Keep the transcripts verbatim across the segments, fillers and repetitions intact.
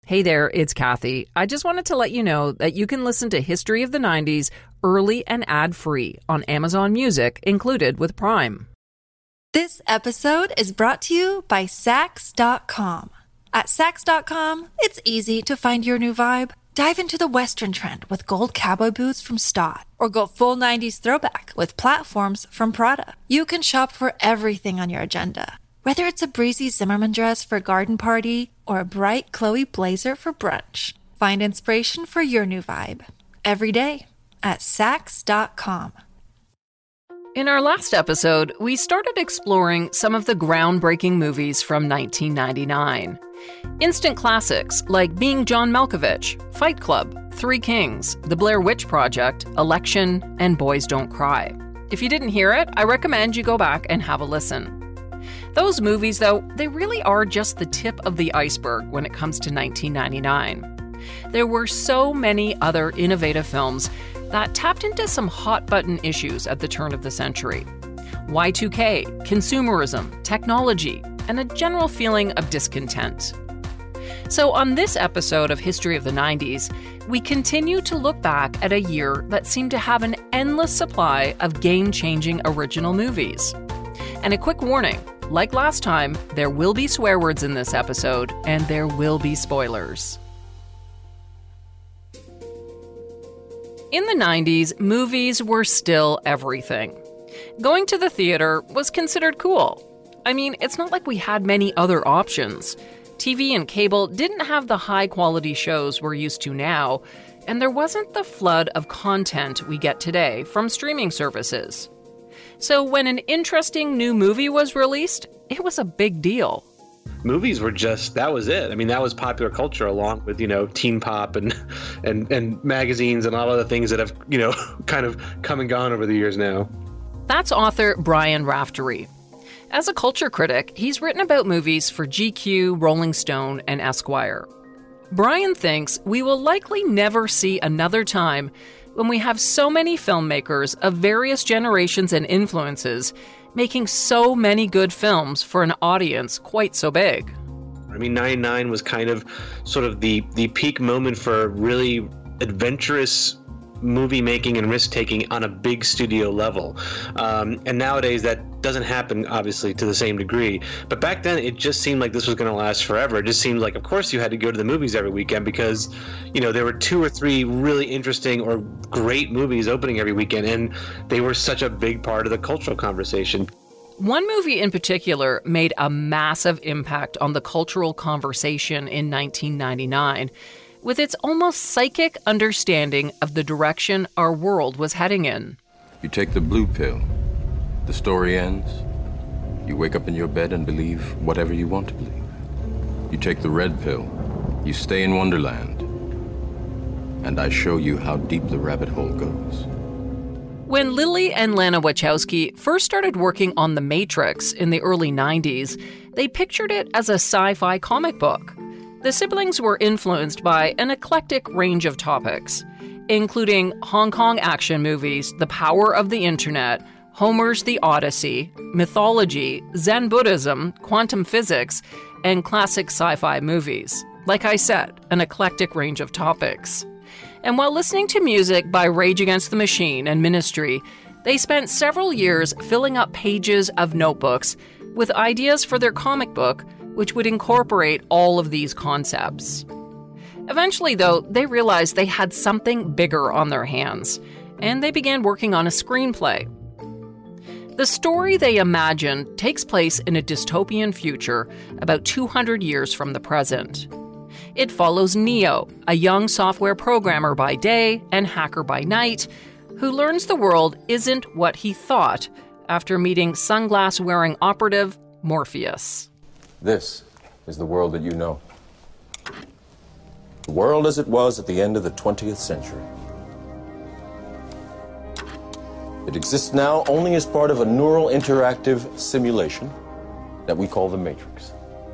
Hey there, it's Kathy. I just wanted to let you know that you can listen to History of the nineties early and ad-free on Amazon Music, included with Prime. This episode is brought to you by Sax dot com. At Sax dot com, it's easy to find your new vibe. Dive into the Western trend with gold cowboy boots from Stott, or go full nineties throwback with platforms from Prada. You can shop for everything on your agenda, whether it's a breezy Zimmermann dress for a garden party or a bright Chloe blazer for brunch. Find inspiration for your new vibe every day at Sax dot com. In our last episode, we started exploring some of the groundbreaking movies from nineteen ninety-nine. Instant classics like Being John Malkovich, Fight Club, Three Kings, The Blair Witch Project, Election, and Boys Don't Cry. If you didn't hear it, I recommend you go back and have a listen. Those movies, though, they really are just the tip of the iceberg when it comes to nineteen ninety-nine. There were so many other innovative films that tapped into some hot-button issues at the turn of the century. Y two K, consumerism, technology, and a general feeling of discontent. So on this episode of History of the nineties, we continue to look back at a year that seemed to have an endless supply of game-changing original movies. And a quick warning, like last time, there will be swear words in this episode, and there will be spoilers. In the nineties, movies were still everything. Going to the theater was considered cool. I mean, it's not like we had many other options. T V and cable didn't have the high-quality shows we're used to now, and there wasn't the flood of content we get today from streaming services. So when an interesting new movie was released, it was a big deal. Movies were just, that was it. I mean, that was popular culture along with, you know, teen pop and and, and magazines and all other things that have, you know, kind of come and gone over the years now. That's author Brian Raftery. As a culture critic, he's written about movies for G Q, Rolling Stone, and Esquire. Brian thinks we will likely never see another time when we have so many filmmakers of various generations and influences making so many good films for an audience quite so big. I mean, ninety-nine was kind of sort of the, the peak moment for really adventurous movie making and risk taking on a big studio level. Um, and nowadays that doesn't happen, obviously, to the same degree. But back then, it just seemed like this was going to last forever. It just seemed like, of course, you had to go to the movies every weekend because, you know, there were two or three really interesting or great movies opening every weekend, and they were such a big part of the cultural conversation. One movie in particular made a massive impact on the cultural conversation in nineteen ninety-nine, with its almost psychic understanding of the direction our world was heading in. You take the blue pill, the story ends. You wake up in your bed and believe whatever you want to believe. You take the red pill, you stay in Wonderland, and I show you how deep the rabbit hole goes. When Lily and Lana Wachowski first started working on The Matrix in the early nineties, they pictured it as a sci-fi comic book. The siblings were influenced by an eclectic range of topics, including Hong Kong action movies, the power of the internet, Homer's The Odyssey, mythology, Zen Buddhism, quantum physics, and classic sci-fi movies. Like I said, an eclectic range of topics. And while listening to music by Rage Against the Machine and Ministry, they spent several years filling up pages of notebooks with ideas for their comic book, which would incorporate all of these concepts. Eventually, though, they realized they had something bigger on their hands, and they began working on a screenplay. The story they imagined takes place in a dystopian future about two hundred years from the present. It follows Neo, a young software programmer by day and hacker by night, who learns the world isn't what he thought after meeting sunglass-wearing operative Morpheus. This is the world that you know. The world as it was at the end of the twentieth century. It exists now only as part of a neural interactive simulation that we call the Matrix.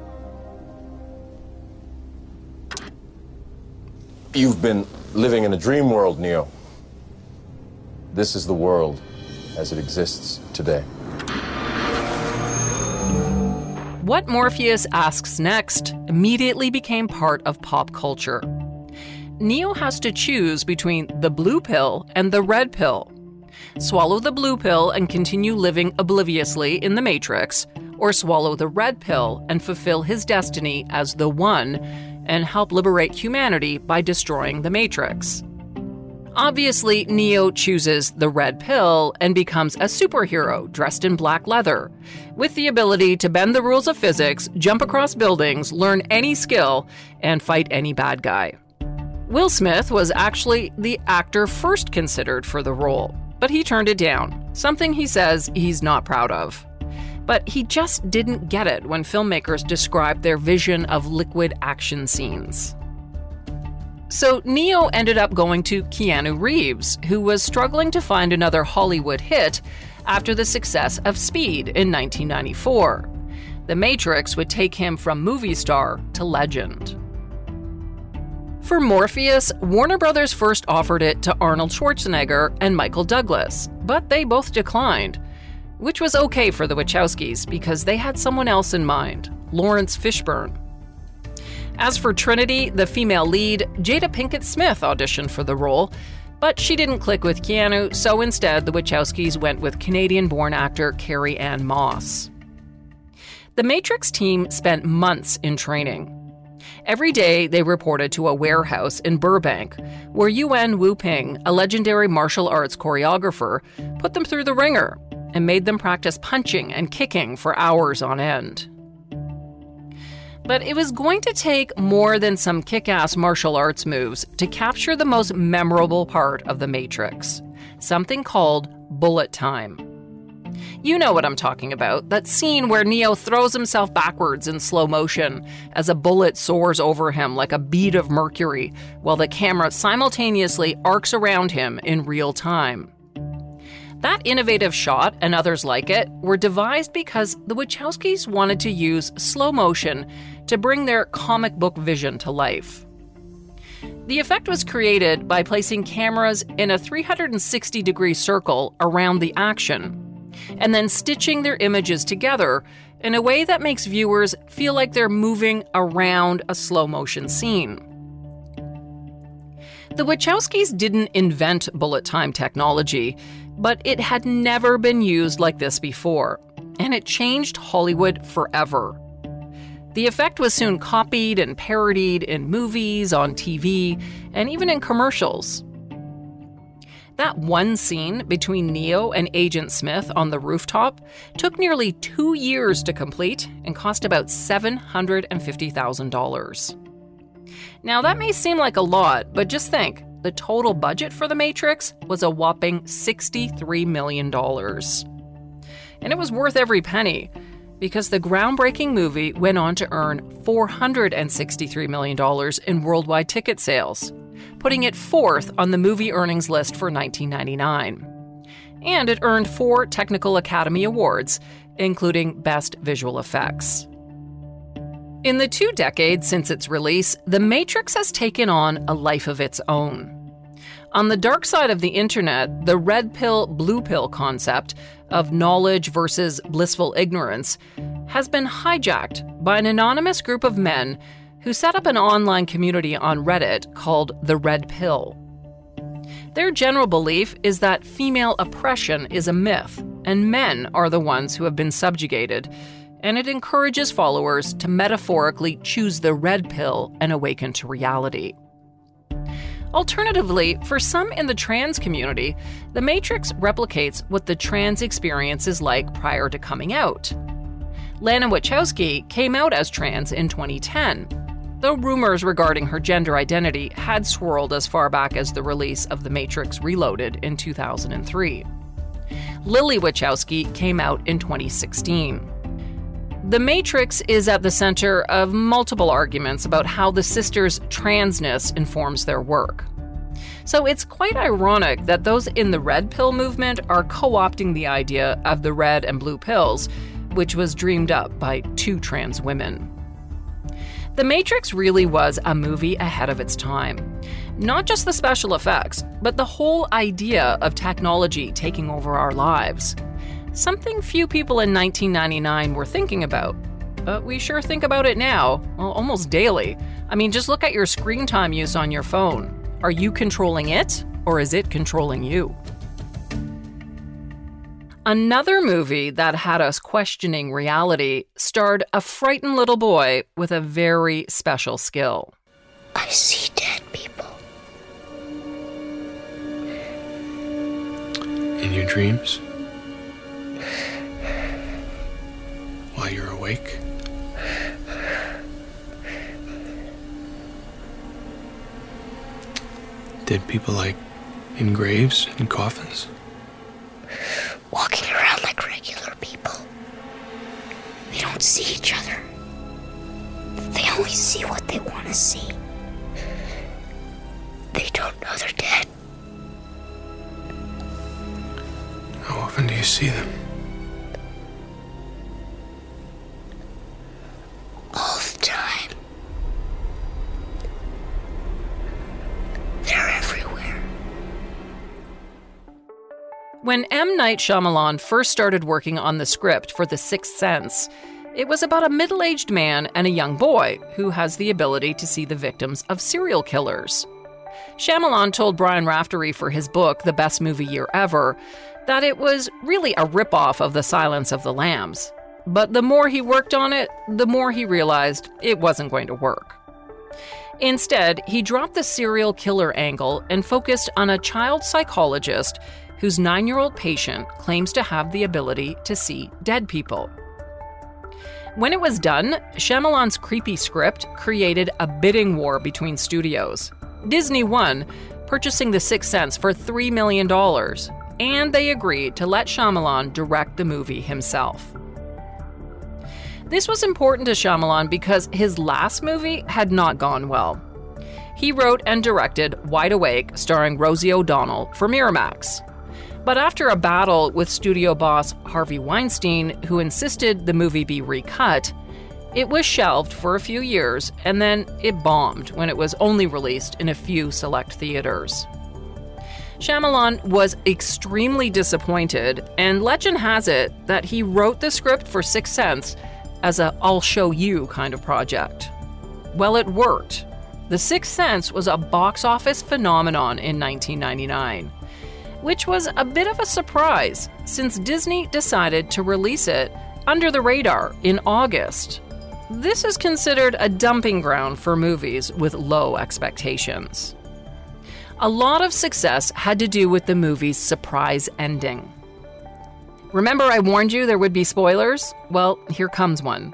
You've been living in a dream world, Neo. This is the world as it exists today. what Morpheus asks next immediately became part of pop culture. Neo has to choose between the blue pill and the red pill. Swallow the blue pill and continue living obliviously in the Matrix, or swallow the red pill and fulfill his destiny as the One and help liberate humanity by destroying the Matrix. Obviously, Neo chooses the red pill and becomes a superhero dressed in black leather, with the ability to bend the rules of physics, jump across buildings, learn any skill, and fight any bad guy. Will Smith was actually the actor first considered for the role, but he turned it down, something he says he's not proud of. But he just didn't get it when filmmakers described their vision of liquid action scenes. So Neo ended up going to Keanu Reeves, who was struggling to find another Hollywood hit after the success of Speed in nineteen ninety-four. The Matrix would take him from movie star to legend. For Morpheus, Warner Brothers first offered it to Arnold Schwarzenegger and Michael Douglas, but they both declined, which was okay for the Wachowskis because they had someone else in mind, Lawrence Fishburne. As for Trinity, the female lead, Jada Pinkett Smith auditioned for the role, but she didn't click with Keanu, so instead the Wachowskis went with Canadian-born actor Carrie-Anne Moss. The Matrix team spent months in training. Every day, they reported to a warehouse in Burbank, where Yuen Wu-Ping, a legendary martial arts choreographer, put them through the ringer and made them practice punching and kicking for hours on end. But it was going to take more than some kick-ass martial arts moves to capture the most memorable part of The Matrix, something called bullet time. You know what I'm talking about, that scene where Neo throws himself backwards in slow motion as a bullet soars over him like a bead of mercury, while the camera simultaneously arcs around him in real time. That innovative shot, and others like it, were devised because the Wachowskis wanted to use slow motion to bring their comic book vision to life. The effect was created by placing cameras in a three hundred sixty degree circle around the action, and then stitching their images together in a way that makes viewers feel like they're moving around a slow motion scene. The Wachowskis didn't invent bullet time technology, but it had never been used like this before, and it changed Hollywood forever. The effect was soon copied and parodied in movies, on T V, and even in commercials. That one scene between Neo and Agent Smith on the rooftop took nearly two years to complete and cost about seven hundred fifty thousand dollars. Now, that may seem like a lot, but just think, the total budget for The Matrix was a whopping sixty-three million dollars. And it was worth every penny, because the groundbreaking movie went on to earn four hundred sixty-three million dollars in worldwide ticket sales, putting it fourth on the movie earnings list for nineteen ninety-nine. And it earned four Technical Academy Awards, including Best Visual Effects. In the two decades since its release, The Matrix has taken on a life of its own. On the dark side of the internet, the red pill, blue pill concept of knowledge versus blissful ignorance has been hijacked by an anonymous group of men who set up an online community on Reddit called The Red Pill. Their general belief is that female oppression is a myth, and men are the ones who have been subjugated, and it encourages followers to metaphorically choose the red pill and awaken to reality. Alternatively, for some in the trans community, The Matrix replicates what the trans experience is like prior to coming out. Lana Wachowski came out as trans in twenty ten, though rumors regarding her gender identity had swirled as far back as the release of The Matrix Reloaded in two thousand three. Lily Wachowski came out in twenty sixteen. The Matrix is at the center of multiple arguments about how the sisters' transness informs their work. So it's quite ironic that those in the red pill movement are co-opting the idea of the red and blue pills, which was dreamed up by two trans women. The Matrix really was a movie ahead of its time. Not just the special effects, but the whole idea of technology taking over our lives. Something few people in nineteen ninety-nine were thinking about. but we sure think about it now, well, almost daily. I mean, just look at your screen time use on your phone. Are you controlling it, or is it controlling you? Another movie that had us questioning reality starred a frightened little boy with a very special skill. I see dead people. In your dreams? While you're awake? Dead people like in graves and coffins? Walking around like regular people. They don't see each other. They only see what they want to see. They don't know they're dead. How often do you see them? All the time. They're everywhere. When M. Night Shyamalan first started working on the script for The Sixth Sense, it was about a middle-aged man and a young boy who has the ability to see the victims of serial killers. Shyamalan told Brian Raftery for his book, The Best Movie Year Ever, that it was really a ripoff of The Silence of the Lambs. But the more he worked on it, the more he realized it wasn't going to work. Instead, he dropped the serial killer angle and focused on a child psychologist whose nine-year-old patient claims to have the ability to see dead people. When it was done, Shyamalan's creepy script created a bidding war between studios. Disney won, purchasing The Sixth Sense for three million dollars, and they agreed to let Shyamalan direct the movie himself. This was important to Shyamalan because his last movie had not gone well. He wrote and directed Wide Awake, starring Rosie O'Donnell, for Miramax. But after a battle with studio boss Harvey Weinstein, who insisted the movie be recut, it was shelved for a few years, and then it bombed when it was only released in a few select theaters. Shyamalan was extremely disappointed, and legend has it that he wrote the script for Sixth Sense as a I'll show you kind of project. Well, it worked. The Sixth Sense was a box office phenomenon in nineteen ninety-nine, which was a bit of a surprise since Disney decided to release it under the radar in August. This is considered a dumping ground for movies with low expectations. A lot of success had to do with the movie's surprise ending. Remember I warned you there would be spoilers? Well, here comes one.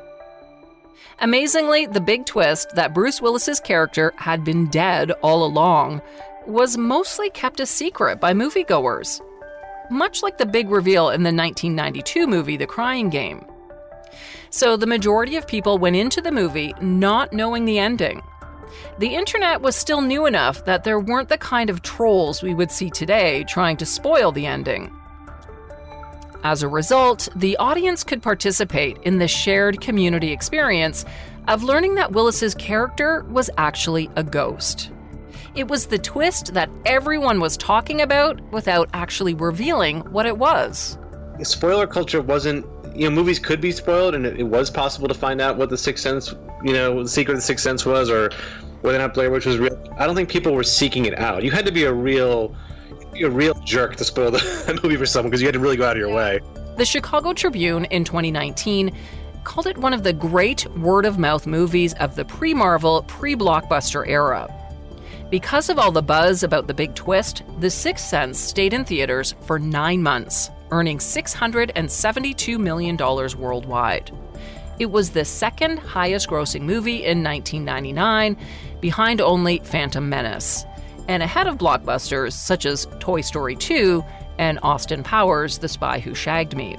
Amazingly, the big twist that Bruce Willis's character had been dead all along was mostly kept a secret by moviegoers, much like the big reveal in the nineteen ninety-two movie The Crying Game. So the majority of people went into the movie not knowing the ending. The internet was still new enough that there weren't the kind of trolls we would see today trying to spoil the ending. As a result, the audience could participate in the shared community experience of learning that Willis's character was actually a ghost. It was the twist that everyone was talking about without actually revealing what it was. Spoiler culture wasn't, you know, movies could be spoiled, and it, it was possible to find out what the Sixth Sense, you know, what the secret of the Sixth Sense was, or whether or not Blair Witch was real. I don't think people were seeking it out. You had to be a real, a real jerk to spoil the movie for someone, because you had to really go out of your way. The Chicago Tribune in twenty nineteen called it one of the great word-of-mouth movies of the pre-Marvel, pre-blockbuster era. Because of all the buzz about the big twist, The Sixth Sense stayed in theaters for nine months, earning six hundred seventy-two million dollars worldwide. It was the second highest-grossing movie in nineteen ninety-nine, behind only Phantom Menace, and ahead of blockbusters such as Toy Story two and Austin Powers' The Spy Who Shagged Me.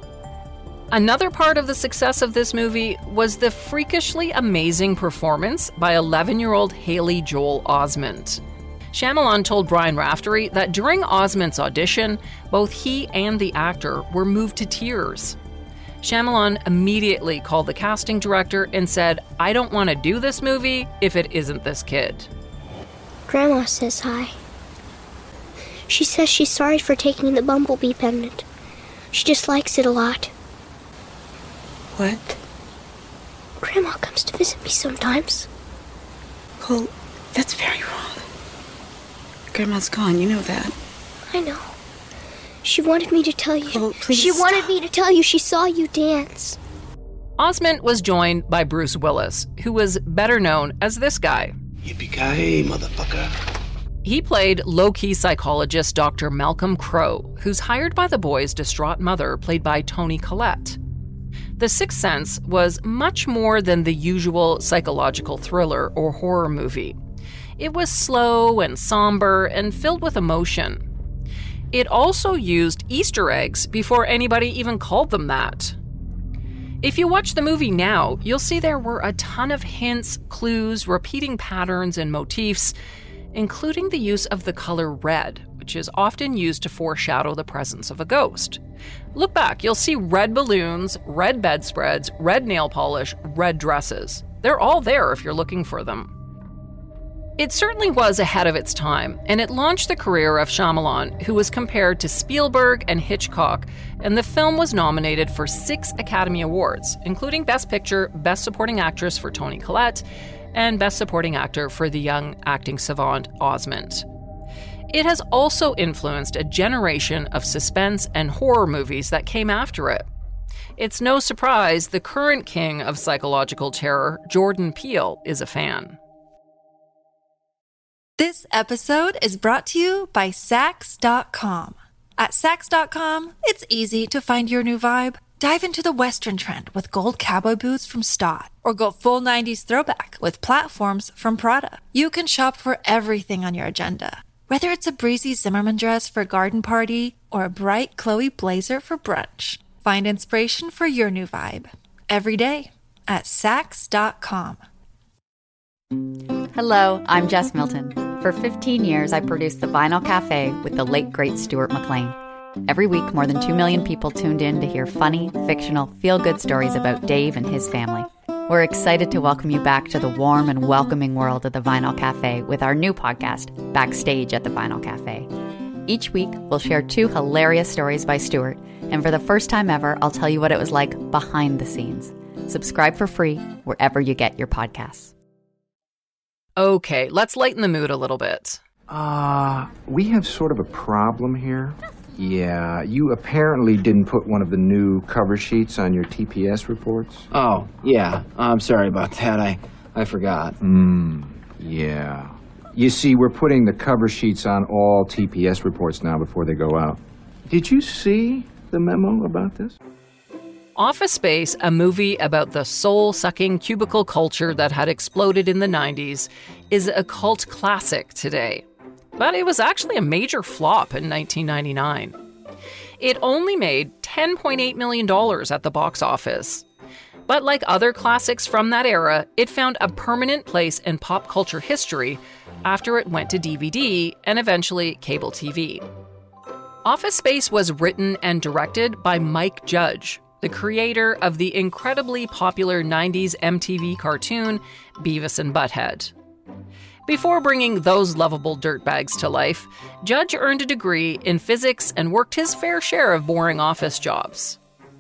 Another part of the success of this movie was the freakishly amazing performance by eleven-year-old Haley Joel Osment. Shyamalan told Brian Raftery that during Osment's audition, both he and the actor were moved to tears. Shyamalan immediately called the casting director and said, "I don't want to do this movie if it isn't this kid." Grandma says hi. She says she's sorry for taking the bumblebee pendant. She just likes it a lot. What? Grandma comes to visit me sometimes. Cole, that's very wrong. Grandma's gone, you know that. I know. She wanted me to tell you. Cole, please She wanted stop. me to tell you she saw you dance. Osment was joined by Bruce Willis, who was better known as this guy. Yippee-ki-yay, motherfucker. He played low-key psychologist Doctor Malcolm Crowe, who's hired by the boy's distraught mother, played by Toni Collette. The Sixth Sense was much more than the usual psychological thriller or horror movie. It was slow and somber and filled with emotion. It also used Easter eggs before anybody even called them that. If you watch the movie now, you'll see there were a ton of hints, clues, repeating patterns, and motifs, including the use of the color red, which is often used to foreshadow the presence of a ghost. Look back, you'll see red balloons, red bedspreads, red nail polish, red dresses. They're all there if you're looking for them. It certainly was ahead of its time, and it launched the career of Shyamalan, who was compared to Spielberg and Hitchcock, and the film was nominated for six Academy Awards, including Best Picture, Best Supporting Actress for Toni Collette, and Best Supporting Actor for the young acting savant Osment. It has also influenced a generation of suspense and horror movies that came after it. It's no surprise the current king of psychological terror, Jordan Peele, is a fan. This episode is brought to you by Sax dot com. At Sax dot com, it's easy to find your new vibe. Dive into the Western trend with gold cowboy boots from Stott, or go full nineties throwback with platforms from Prada. You can shop for everything on your agenda, whether it's a breezy Zimmermann dress for a garden party or a bright Chloe blazer for brunch. Find inspiration for your new vibe every day at Sax dot com. Hello, I'm Jess Milton. For fifteen years, I produced The Vinyl Cafe with the late, great Stuart McLean. Every week, more than two million people tuned in to hear funny, fictional, feel-good stories about Dave and his family. We're excited to welcome you back to the warm and welcoming world of The Vinyl Cafe with our new podcast, Backstage at The Vinyl Cafe. Each week, we'll share two hilarious stories by Stuart, and for the first time ever, I'll tell you what it was like behind the scenes. Subscribe for free wherever you get your podcasts. Okay, let's lighten the mood a little bit. Uh, we have sort of a problem here. Yeah, you apparently didn't put one of the new cover sheets on your T P S reports. Oh, yeah. I'm sorry about that. I, I forgot. Hmm, yeah. You see, we're putting the cover sheets on all T P S reports now before they go out. Did you see the memo about this? Office Space, a movie about the soul-sucking cubicle culture that had exploded in the nineties, is a cult classic today. But it was actually a major flop in nineteen ninety-nine. It only made ten point eight million dollars at the box office. But like other classics from that era, it found a permanent place in pop culture history after it went to D V D and eventually cable T V. Office Space was written and directed by Mike Judge, the creator of the incredibly popular nineties M T V cartoon Beavis and Butthead. Before bringing those lovable dirtbags to life, Judge earned a degree in physics and worked his fair share of boring office jobs.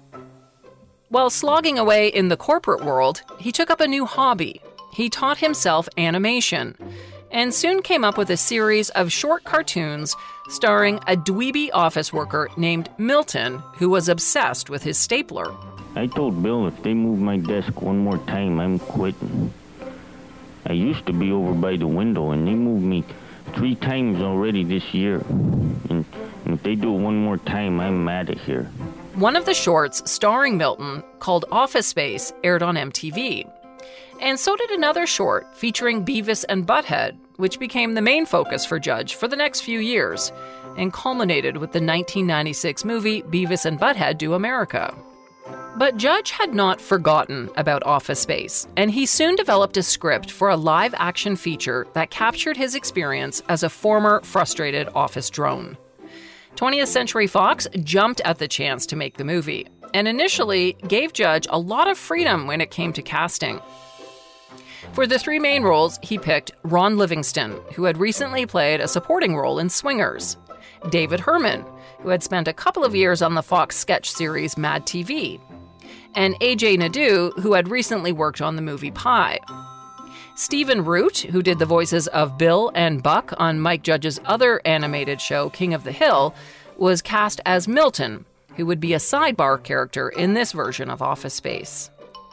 While slogging away in the corporate world, he took up a new hobby. He taught himself animation, and soon came up with a series of short cartoons starring a dweeby office worker named Milton, who was obsessed with his stapler. I told Bill if they move my desk one more time, I'm quitting. I used to be over by the window, and they moved me three times already this year. And, and if they do it one more time, I'm mad at here. One of the shorts starring Milton, called Office Space, aired on M T V. And so did another short featuring Beavis and Butthead, which became the main focus for Judge for the next few years, and culminated with the nineteen ninety-six movie Beavis and Butthead Do America. But Judge had not forgotten about Office Space, and he soon developed a script for a live-action feature that captured his experience as a former frustrated office drone. twentieth Century Fox jumped at the chance to make the movie, and initially gave Judge a lot of freedom when it came to casting. For the three main roles, he picked Ron Livingston, who had recently played a supporting role in Swingers, David Herman, who had spent a couple of years on the Fox sketch series Mad T V, and A J Nadeau, who had recently worked on the movie Pi. Stephen Root, who did the voices of Bill and Buck on Mike Judge's other animated show, King of the Hill, was cast as Milton, who would be a sidebar character in this version of Office Space.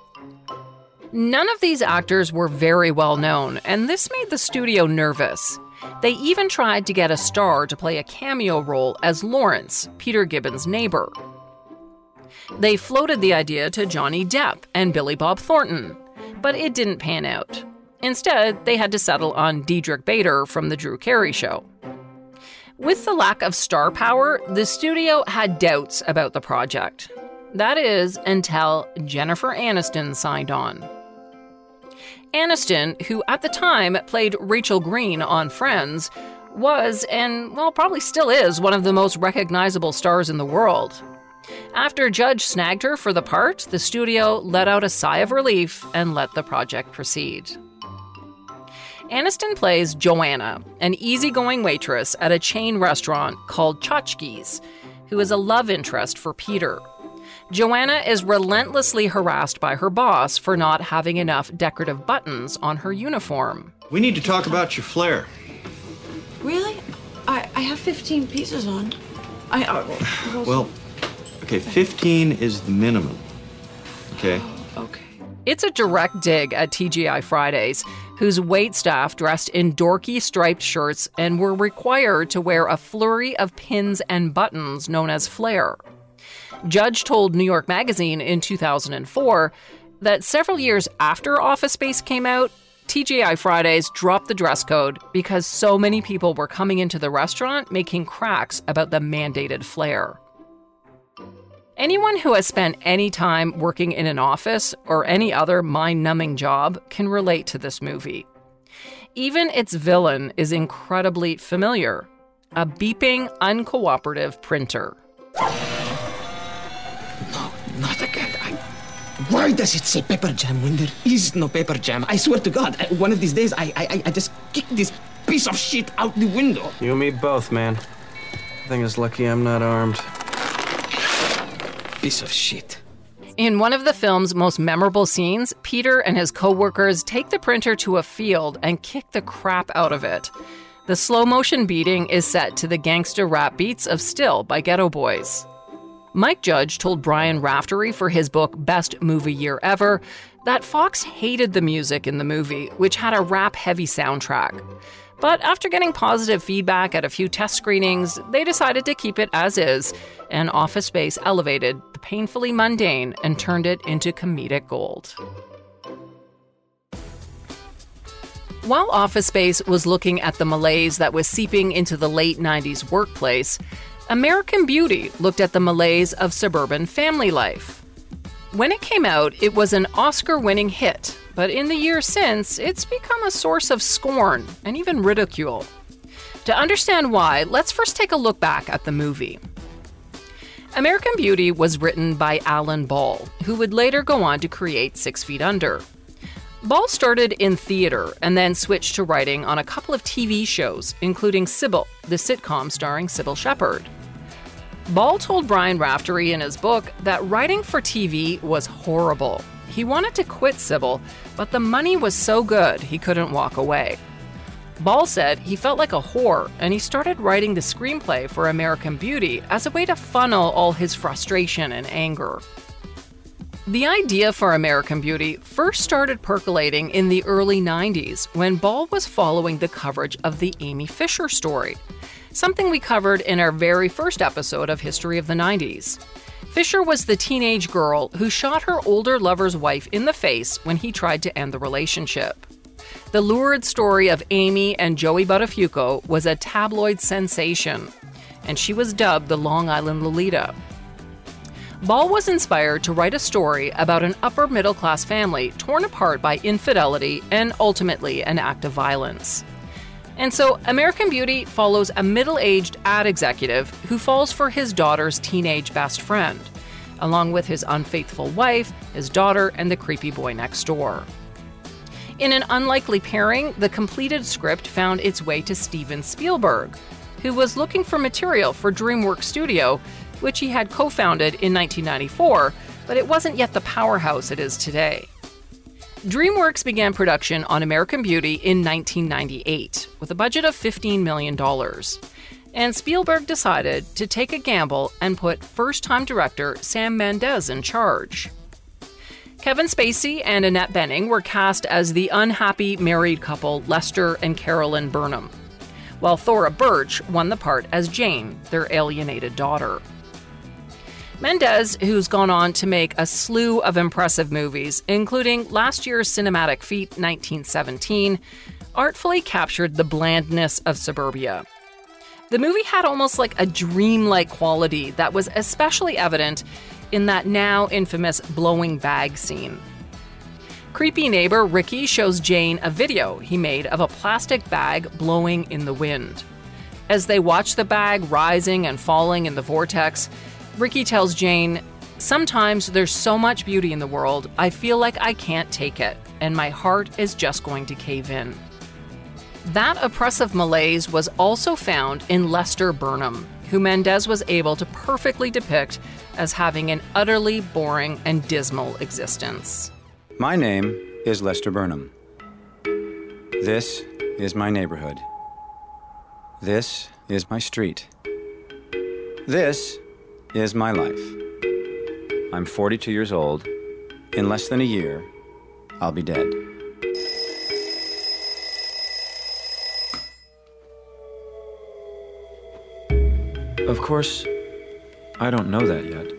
None of these actors were very well known, and this made the studio nervous. They even tried to get a star to play a cameo role as Lawrence, Peter Gibbons' neighbor. They floated the idea to Johnny Depp and Billy Bob Thornton, but it didn't pan out. Instead, they had to settle on Diedrich Bader from The Drew Carey Show. With the lack of star power, the studio had doubts about the project. That is, until Jennifer Aniston signed on. Aniston, who at the time played Rachel Green on Friends, was, and well, probably still is, one of the most recognizable stars in the world. After Judge snagged her for the part, the studio let out a sigh of relief and let the project proceed. Aniston plays Joanna, an easygoing waitress at a chain restaurant called Tchotchke's, who is a love interest for Peter. Joanna is relentlessly harassed by her boss for not having enough decorative buttons on her uniform. We need to talk about your flare. Really? I, I have fifteen pieces on. I, I well, Well, okay, fifteen is the minimum. Okay? Okay. It's a direct dig at T G I Fridays, whose waitstaff dressed in dorky striped shirts and were required to wear a flurry of pins and buttons known as flair. Judge told New York Magazine in two thousand four that several years after Office Space came out, T G I Fridays dropped the dress code because so many people were coming into the restaurant making cracks about the mandated flair. Anyone who has spent any time working in an office or any other mind-numbing job can relate to this movie. Even its villain is incredibly familiar: a beeping, uncooperative printer. No, not again. I... Why does it say pepper jam when there is no pepper jam? I swear to God, I, one of these days I, I I just kick this piece of shit out the window. You and me both, man. Thing is lucky I'm not armed. Piece of shit. In one of the film's most memorable scenes, Peter and his co-workers take the printer to a field and kick the crap out of it. The slow-motion beating is set to the gangster rap beats of Still by Ghetto Boys. Mike Judge told Brian Raftery for his book Best Movie Year Ever that Fox hated the music in the movie, which had a rap-heavy soundtrack. But after getting positive feedback at a few test screenings, they decided to keep it as is, and Office Space elevated the painfully mundane and turned it into comedic gold. While Office Space was looking at the malaise that was seeping into the late nineties workplace, American Beauty looked at the malaise of suburban family life. When it came out, it was an Oscar-winning hit, but in the years since, it's become a source of scorn and even ridicule. To understand why, let's first take a look back at the movie. American Beauty was written by Alan Ball, who would later go on to create Six Feet Under. Ball started in theater and then switched to writing on a couple of T V shows, including Sybil, the sitcom starring Sybil Shepherd. Ball told Brian Raftery in his book that writing for T V was horrible. He wanted to quit Sybil, but the money was so good he couldn't walk away. Ball said he felt like a whore, and he started writing the screenplay for American Beauty as a way to funnel all his frustration and anger. The idea for American Beauty first started percolating in the early nineties when Ball was following the coverage of the Amy Fisher story, something we covered in our very first episode of History of the nineties. Fisher was the teenage girl who shot her older lover's wife in the face when he tried to end the relationship. The lurid story of Amy and Joey Buttafuoco was a tabloid sensation, and she was dubbed the Long Island Lolita. Ball was inspired to write a story about an upper-middle-class family torn apart by infidelity and ultimately an act of violence. And so American Beauty follows a middle-aged ad executive who falls for his daughter's teenage best friend, along with his unfaithful wife, his daughter, and the creepy boy next door. In an unlikely pairing, the completed script found its way to Steven Spielberg, who was looking for material for DreamWorks Studio, which he had co-founded in nineteen ninety-four, but it wasn't yet the powerhouse it is today. DreamWorks began production on American Beauty in nineteen ninety-eight with a budget of fifteen million dollars. And Spielberg decided to take a gamble and put first-time director Sam Mendes in charge. Kevin Spacey and Annette Bening were cast as the unhappy married couple Lester and Carolyn Burnham, while Thora Birch won the part as Jane, their alienated daughter. Mendes, who's gone on to make a slew of impressive movies, including last year's cinematic feat nineteen seventeen, artfully captured the blandness of suburbia. The movie had almost like a dreamlike quality that was especially evident in that now infamous blowing bag scene. Creepy neighbor Ricky shows Jane a video he made of a plastic bag blowing in the wind. As they watch the bag rising and falling in the vortex, Ricky tells Jane, "Sometimes there's so much beauty in the world, I feel like I can't take it, and my heart is just going to cave in." That oppressive malaise was also found in Lester Burnham, who Mendes was able to perfectly depict as having an utterly boring and dismal existence. My name is Lester Burnham. This is my neighborhood. This is my street. This is my life. I'm forty-two years old. In less than a year, I'll be dead. Of course, I don't know that yet.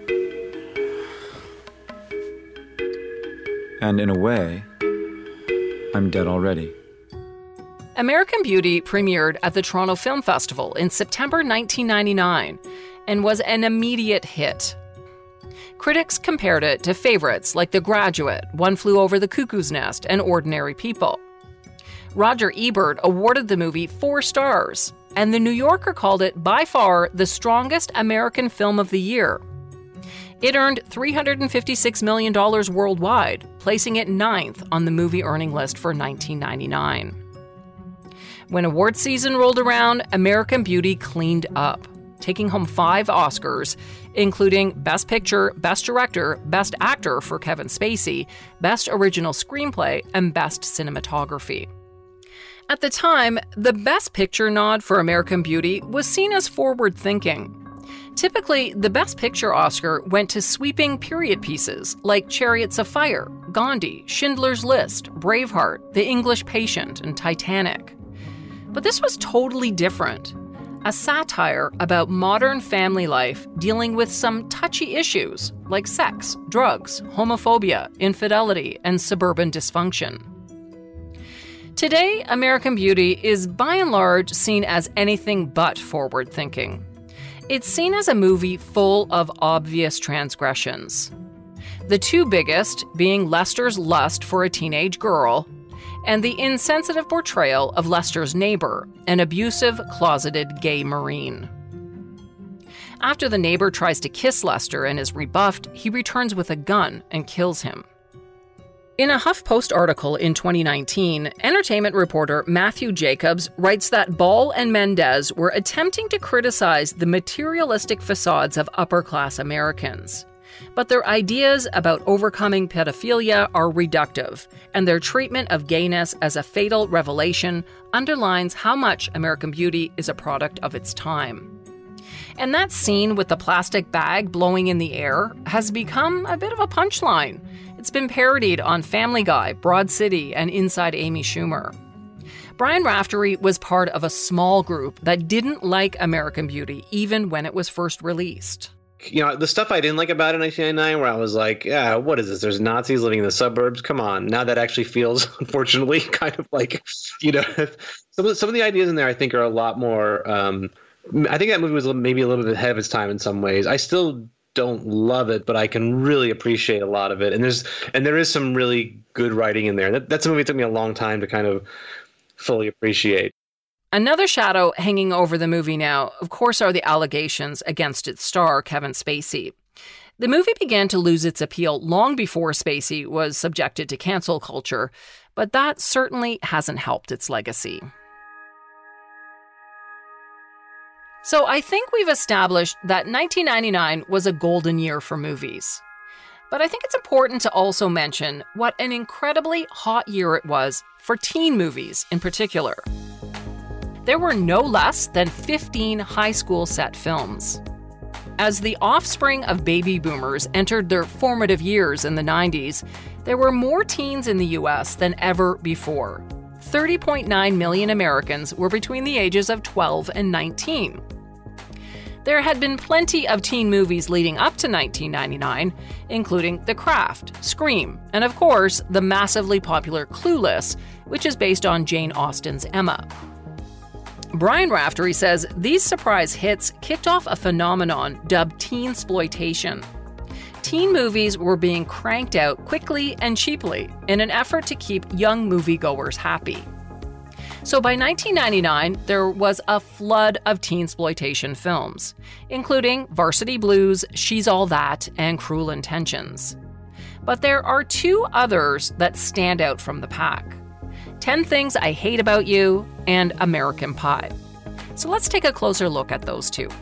And in a way, I'm dead already. American Beauty premiered at the Toronto Film Festival in September nineteen ninety-nine and was an immediate hit. Critics compared it to favorites like The Graduate, One Flew Over the Cuckoo's Nest, and Ordinary People. Roger Ebert awarded the movie four stars, and The New Yorker called it by far the strongest American film of the year. It earned three hundred fifty-six million dollars worldwide, placing it ninth on the movie earning list for nineteen ninety-nine. When award season rolled around, American Beauty cleaned up, taking home five Oscars, including Best Picture, Best Director, Best Actor for Kevin Spacey, Best Original Screenplay, and Best Cinematography. At the time, the Best Picture nod for American Beauty was seen as forward-thinking. Typically, the Best Picture Oscar went to sweeping period pieces like Chariots of Fire, Gandhi, Schindler's List, Braveheart, The English Patient, and Titanic. But this was totally different. A satire about modern family life dealing with some touchy issues like sex, drugs, homophobia, infidelity, and suburban dysfunction. Today, American Beauty is by and large seen as anything but forward-thinking. It's seen as a movie full of obvious transgressions. The two biggest being Lester's lust for a teenage girl and the insensitive portrayal of Lester's neighbor, an abusive, closeted gay Marine. After the neighbor tries to kiss Lester and is rebuffed, he returns with a gun and kills him. In a HuffPost article in twenty nineteen, entertainment reporter Matthew Jacobs writes that Ball and Mendes were attempting to criticize the materialistic facades of upper-class Americans. But their ideas about overcoming pedophilia are reductive, and their treatment of gayness as a fatal revelation underlines how much American Beauty is a product of its time. And that scene with the plastic bag blowing in the air has become a bit of a punchline. It's been parodied on Family Guy, Broad City, and Inside Amy Schumer. Brian Raftery was part of a small group that didn't like American Beauty even when it was first released. You know, the stuff I didn't like about it in nineteen ninety-nine, where I was like, yeah, what is this? There's Nazis living in the suburbs. Come on. Now that actually feels, unfortunately, kind of like, you know, some of, some of the ideas in there I think are a lot more, um, I think that movie was maybe a little bit ahead of its time in some ways. I still don't love it, but I can really appreciate a lot of it. And there's and there is some really good writing in there. That, that's a movie that took me a long time to kind of fully appreciate. Another shadow hanging over the movie now, of course, are the allegations against its star, Kevin Spacey. The movie began to lose its appeal long before Spacey was subjected to cancel culture, but that certainly hasn't helped its legacy. So I think we've established that nineteen ninety-nine was a golden year for movies. But I think it's important to also mention what an incredibly hot year it was for teen movies in particular. There were no less than fifteen high school set films. As the offspring of baby boomers entered their formative years in the nineties, there were more teens in the U S than ever before. thirty point nine million Americans were between the ages of twelve and nineteen. There had been plenty of teen movies leading up to nineteen ninety-nine, including The Craft, Scream, and of course, the massively popular Clueless, which is based on Jane Austen's Emma. Brian Raftery says these surprise hits kicked off a phenomenon dubbed teens-sploitation. Teen movies were being cranked out quickly and cheaply in an effort to keep young moviegoers happy. So by nineteen ninety-nine, there was a flood of teen-sploitation films, including Varsity Blues, She's All That, and Cruel Intentions. But there are two others that stand out from the pack: ten Things I Hate About You and American Pie. So let's take a closer look at those two.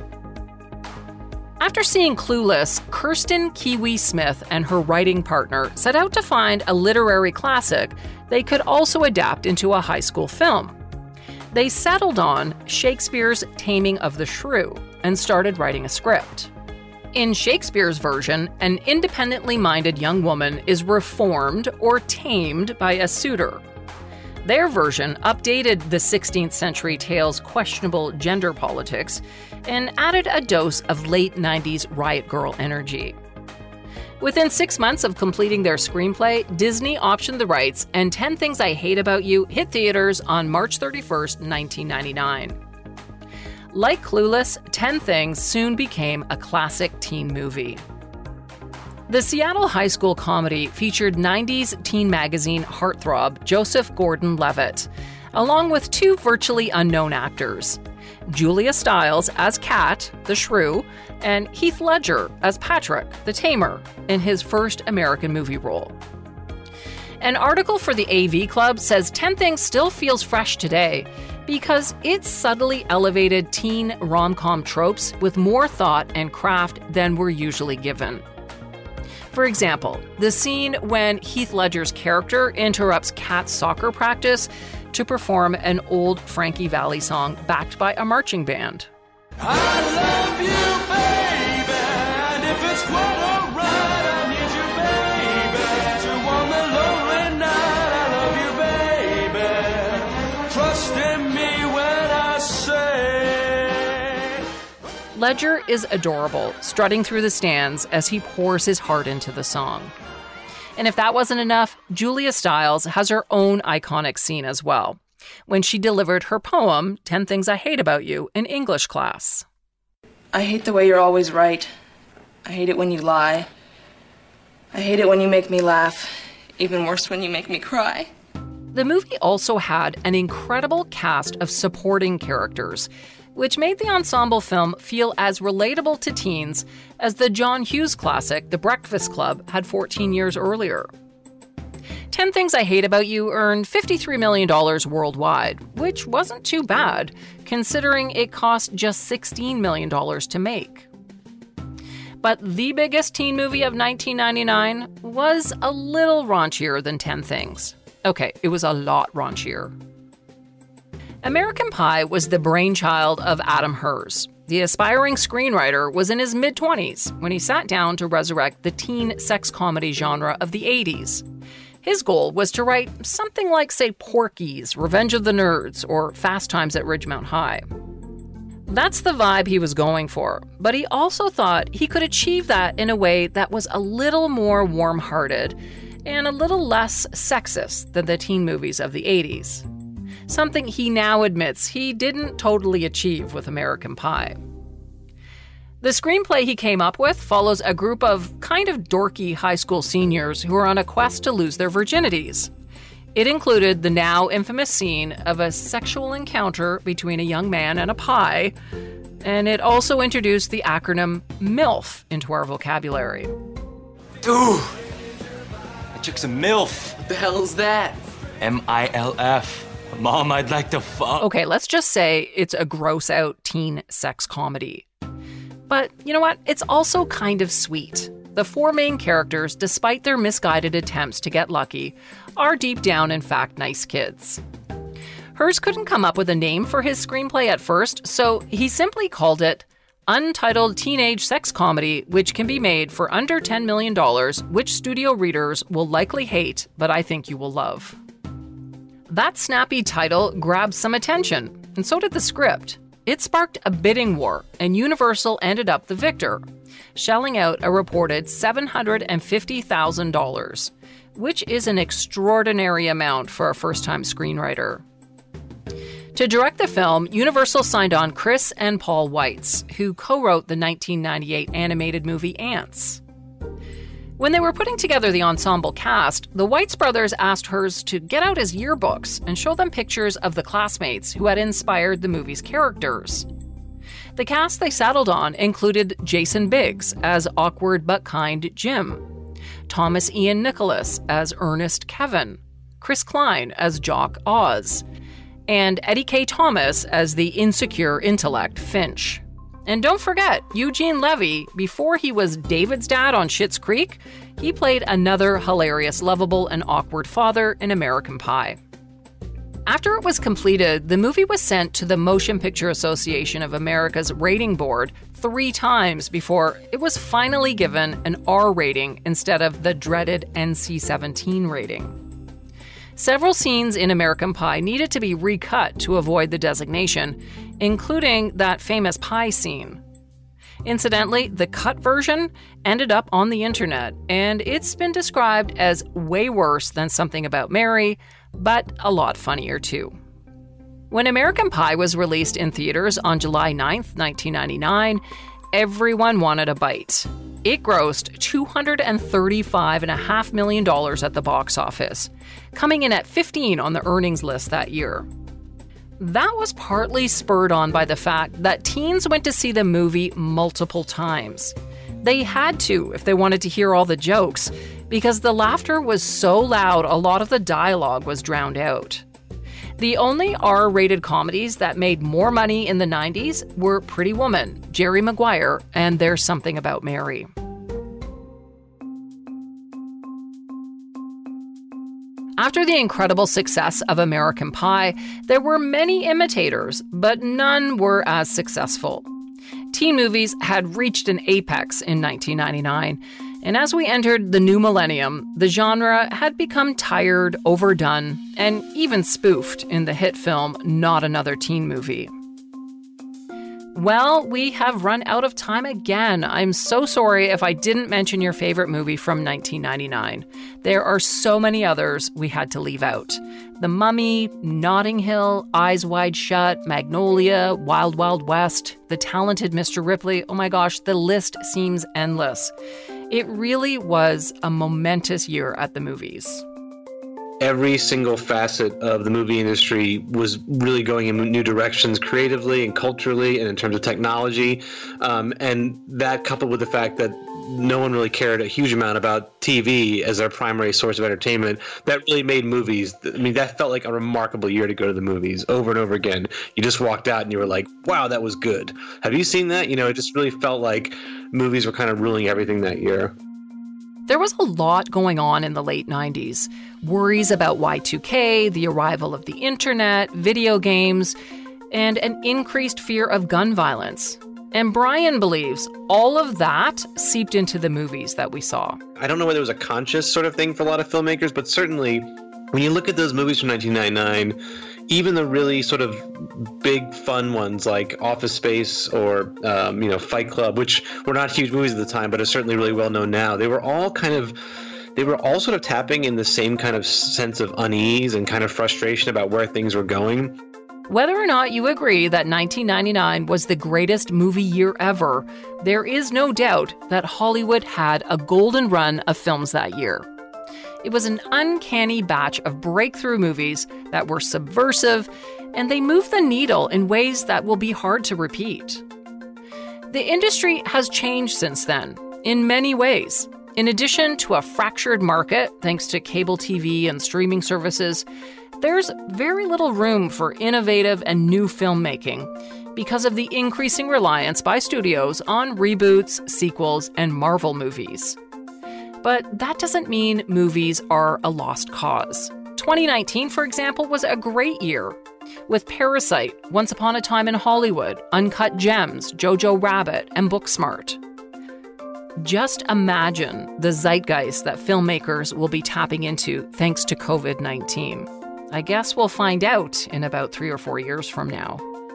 After seeing Clueless, Kirsten Kiwi Smith and her writing partner set out to find a literary classic they could also adapt into a high school film. They settled on Shakespeare's Taming of the Shrew and started writing a script. In Shakespeare's version, an independently minded young woman is reformed or tamed by a suitor. Their version updated the sixteenth century tale's questionable gender politics and added a dose of late nineties riot girl energy. Within six months of completing their screenplay, Disney optioned the rights, and ten Things I Hate About You hit theaters on March thirty-first, nineteen ninety-nine. Like Clueless, ten Things soon became a classic teen movie. The Seattle high school comedy featured nineties teen magazine heartthrob Joseph Gordon-Levitt, along with two virtually unknown actors: Julia Stiles as Kat, the shrew, and Heath Ledger as Patrick, the tamer, in his first American movie role. An article for the A V Club says ten Things still feels fresh today because it subtly elevated teen rom-com tropes with more thought and craft than were usually given. For example, the scene when Heath Ledger's character interrupts Kat's soccer practice to perform an old Frankie Valli song backed by a marching band. I love you, baby, and if it's quite alright, I need you, baby, to warm the lonely night. I love you, baby, trust in me when I say. Ledger is adorable, strutting through the stands as he pours his heart into the song. And if that wasn't enough, Julia Stiles has her own iconic scene as well, when she delivered her poem, ten Things I Hate About You, in English class. I hate the way you're always right. I hate it when you lie. I hate it when you make me laugh. Even worse when you make me cry. The movie also had an incredible cast of supporting characters, which made the ensemble film feel as relatable to teens as the John Hughes classic The Breakfast Club had fourteen years earlier. ten Things I Hate About You earned fifty-three million dollars worldwide, which wasn't too bad, considering it cost just sixteen million dollars to make. But the biggest teen movie of nineteen ninety-nine was a little raunchier than ten Things. Okay, it was a lot raunchier. American Pie was the brainchild of Adam Hers. The aspiring screenwriter was in his mid-twenties when he sat down to resurrect the teen sex comedy genre of the eighties. His goal was to write something like, say, Porky's, Revenge of the Nerds, or Fast Times at Ridgemount High. That's the vibe he was going for, but he also thought he could achieve that in a way that was a little more warm-hearted and a little less sexist than the teen movies of the eighties. Something he now admits he didn't totally achieve with American Pie. The screenplay he came up with follows a group of kind of dorky high school seniors who are on a quest to lose their virginities. It included the now infamous scene of a sexual encounter between a young man and a pie, and it also introduced the acronym MILF into our vocabulary. Dude, that chick's a MILF. What the hell is that? M I L F. Mom, I'd like to fuck. Okay, let's just say it's a gross-out teen sex comedy. But you know what? It's also kind of sweet. the four main characters, despite their misguided attempts to get lucky, are deep down, in fact, nice kids. Hers couldn't come up with a name for his screenplay at first, so he simply called it Untitled Teenage Sex Comedy, which can be made for under ten million dollars, which studio readers will likely hate, but I think you will love. That snappy title grabbed some attention, and so did the script. It sparked a bidding war, and Universal ended up the victor, shelling out a reported seven hundred fifty thousand dollars, which is an extraordinary amount for a first-time screenwriter. To direct the film, Universal signed on Chris and Paul Weitz, who co-wrote the nineteen ninety-eight animated movie Ants. When they were putting together the ensemble cast, the Weitz brothers asked Hers to get out his yearbooks and show them pictures of the classmates who had inspired the movie's characters. The cast they settled on included Jason Biggs as awkward but kind Jim, Thomas Ian Nicholas as Ernest Kevin, Chris Klein as Jock Oz, and Eddie K. Thomas as the insecure intellect Finch. And don't forget, Eugene Levy, before he was David's dad on Schitt's Creek, he played another hilarious, lovable, and awkward father in American Pie. After it was completed, the movie was sent to the Motion Picture Association of America's rating board three times before it was finally given an R rating instead of the dreaded N C seventeen rating. Several scenes in American Pie needed to be recut to avoid the designation, including that famous pie scene. Incidentally, the cut version ended up on the internet, and it's been described as way worse than Something About Mary, but a lot funnier too. When American Pie was released in theaters on July ninth, nineteen ninety-nine, everyone wanted a bite. It grossed two hundred thirty-five point five million dollars at the box office, coming in at fifteen on the earnings list that year. That was partly spurred on by the fact that teens went to see the movie multiple times. They had to if they wanted to hear all the jokes, because the laughter was so loud a lot of the dialogue was drowned out. The only R-rated comedies that made more money in the nineties were Pretty Woman, Jerry Maguire, and There's Something About Mary. After the incredible success of American Pie, there were many imitators, but none were as successful. Teen movies had reached an apex in nineteen ninety-nine, and as we entered the new millennium, the genre had become tired, overdone, and even spoofed in the hit film Not Another Teen Movie. Well, we have run out of time again. I'm so sorry if I didn't mention your favorite movie from nineteen ninety-nine. There are so many others we had to leave out. The Mummy, Notting Hill, Eyes Wide Shut, Magnolia, Wild Wild West, The Talented Mister Ripley. Oh my gosh, the list seems endless. It really was a momentous year at the movies. Every single facet of the movie industry was really going in new directions creatively and culturally and in terms of technology. Um, and that coupled with the fact that no one really cared a huge amount about T V as their primary source of entertainment, that really made movies. I mean, that felt like a remarkable year to go to the movies over and over again. You just walked out and you were like, wow, that was good. Have you seen that? You know, it just really felt like movies were kind of ruling everything that year. There was a lot going on in the late nineties. Worries about Y two K, the arrival of the internet, video games, and an increased fear of gun violence. And Brian believes all of that seeped into the movies that we saw. I don't know whether it was a conscious sort of thing for a lot of filmmakers, but certainly when you look at those movies from nineteen ninety-nine, even the really sort of big fun ones like Office Space or um, you know Fight Club, which were not huge movies at the time, but are certainly really well known now, they were all kind of they were all sort of tapping in the same kind of sense of unease and kind of frustration about where things were going. Whether or not you agree that nineteen ninety-nine was the greatest movie year ever, there is no doubt that Hollywood had a golden run of films that year. It was an uncanny batch of breakthrough movies that were subversive, and they moved the needle in ways that will be hard to repeat. The industry has changed since then, in many ways. In addition to a fractured market, thanks to cable T V and streaming services, there's very little room for innovative and new filmmaking because of the increasing reliance by studios on reboots, sequels, and Marvel movies. But that doesn't mean movies are a lost cause. twenty nineteen, for example, was a great year. With Parasite, Once Upon a Time in Hollywood, Uncut Gems, Jojo Rabbit, and Booksmart. Just imagine the zeitgeist that filmmakers will be tapping into thanks to covid nineteen. I guess we'll find out in about three or four years from now.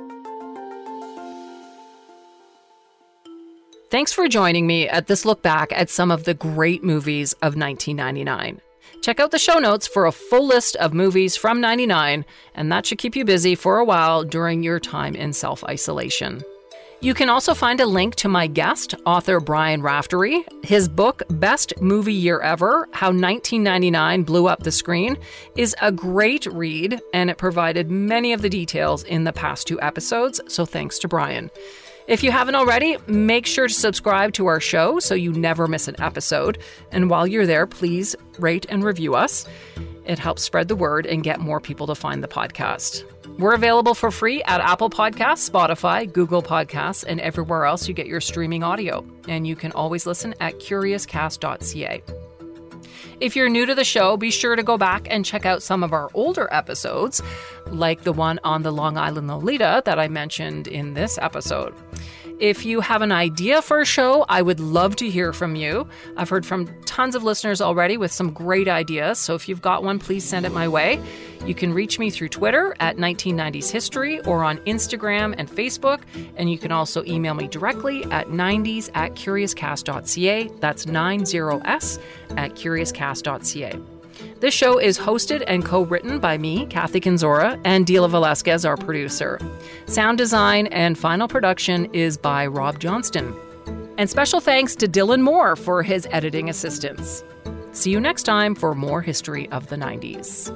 Thanks for joining me at this look back at some of the great movies of nineteen ninety-nine. Check out the show notes for a full list of movies from ninety-nine, and that should keep you busy for a while during your time in self-isolation. You can also find a link to my guest, author Brian Raftery. His book, Best Movie Year Ever, How nineteen ninety-nine Blew Up the Screen, is a great read, and it provided many of the details in the past two episodes, so thanks to Brian. If you haven't already, make sure to subscribe to our show so you never miss an episode. And while you're there, please rate and review us. It helps spread the word and get more people to find the podcast. We're available for free at Apple Podcasts, Spotify, Google Podcasts, and everywhere else you get your streaming audio. And you can always listen at curious cast dot c a. If you're new to the show, be sure to go back and check out some of our older episodes, like the one on the Long Island Lolita that I mentioned in this episode. If you have an idea for a show, I would love to hear from you. I've heard from tons of listeners already with some great ideas, so if you've got one, please send it my way. You can reach me through Twitter at nineteen nineties history or on Instagram and Facebook, and you can also email me directly at nineties at curious cast dot c a. That's ninety s at curious cast dot c a. This show is hosted and co-written by me, Kathy Kinzora, and Dila Velasquez, our producer. Sound design and final production is by Rob Johnston. And special thanks to Dylan Moore for his editing assistance. See you next time for more history of the nineties.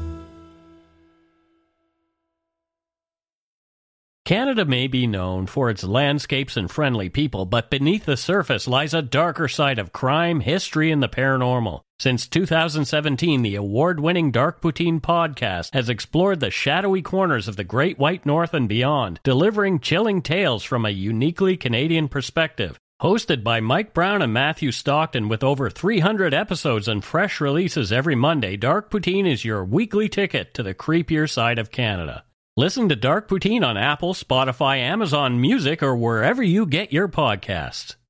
Canada may be known for its landscapes and friendly people, but beneath the surface lies a darker side of crime, history, and the paranormal. Since two thousand seventeen, the award-winning Dark Poutine podcast has explored the shadowy corners of the Great White North and beyond, delivering chilling tales from a uniquely Canadian perspective. Hosted by Mike Brown and Matthew Stockton with over three hundred episodes and fresh releases every Monday, Dark Poutine is your weekly ticket to the creepier side of Canada. Listen to Dark Poutine on Apple, Spotify, Amazon Music, or wherever you get your podcasts.